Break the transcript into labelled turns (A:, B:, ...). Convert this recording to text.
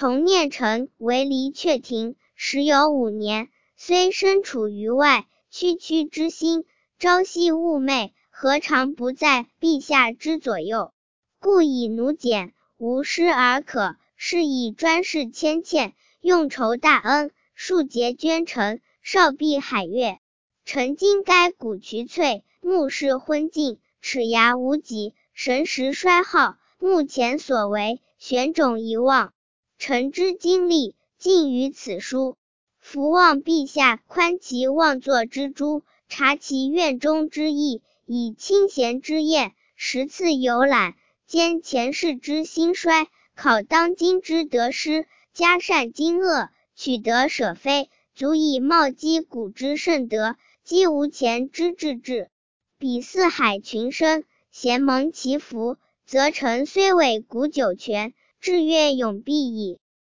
A: 重念臣为离阙庭，时有5年，虽身处于外，区区之心，朝夕寤寐，何尝不在陛下之左右？故以奴简，无失而可，是以专事谦欠，用酬大恩，数节捐臣，绍必海悦。臣今该骨渠脆，目视昏尽，齿牙无几，神识衰耗，目前所为，玄种遗忘。臣之精力尽于此书，伏望陛下宽其妄作之诛，察其院中之意，以清闲之宴，时次游览，兼前世之兴衰，考当今之得失，加善今恶，取得舍非，足以冒积古之圣德，积无前之至治。彼四海群生，咸蒙其福，则臣虽为古九泉，志愿永必矣。